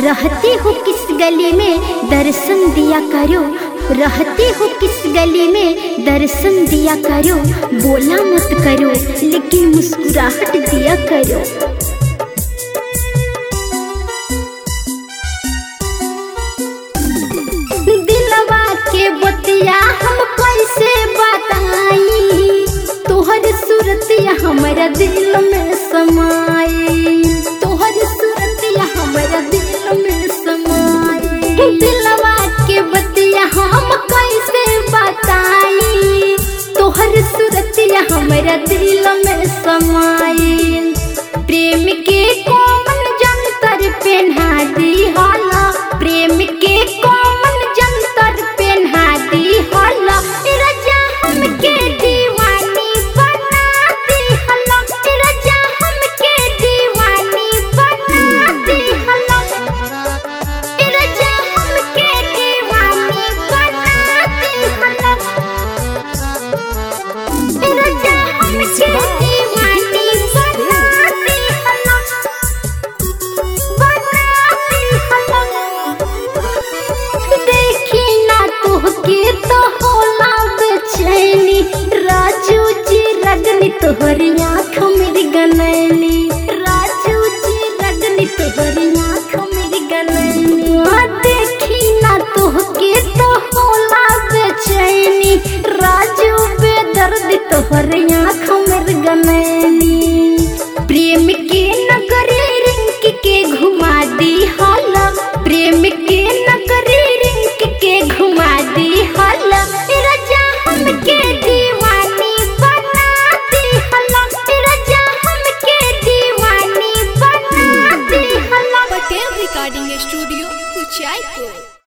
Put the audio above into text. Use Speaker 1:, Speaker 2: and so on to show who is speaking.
Speaker 1: रहते हो किस गली में दर्शन दिया करो, रहते हो किस गली में दर्शन दिया करो। बोला मत करो लेकिन मुस्कुराहट दिया करो। दिलवा के बतिया हम कैसे बताई, तोहर सूरतिया हमारा दिल में समाई, तोहर सूरतिया हमारा दिल में समाई। दिलवा के बतिया हम कैसे बताई, तोहर सूरतिया हमारा दिल में समाई। प्रेम के कोमल जंतर पहना दी हाला, प्रेम के कोमल जंतर पहना दी हाला। राजा हमके दीवानी बना दी हाला, राजा हमके दीवानी बना दी हाला, राजा हमके दीवानी बना दी हाला, राजा हमके दीवानी बना दी हाला, बना दी हाला। देखी ना तोहके तो होला बेचैनी, राजू जी रगनी तोहरी आँख मेरी गनैनी, राजू जी रगनी तोहरी आँख मेरी गनैनी। देखी ना तोहके तो होला बेचैनी, राजू बेदर्दी तोहरी आँख मेरी गनैनी। प्रेम के नगरी रिंक के घुमा दी हाला, प्रेम के नगरी रिंक के घुमा दी हाला। राजा हमके दीवानी बना दी हाला, राजा हमके दीवानी बना दी हाला।
Speaker 2: Patel recording studio, Kuchaipur.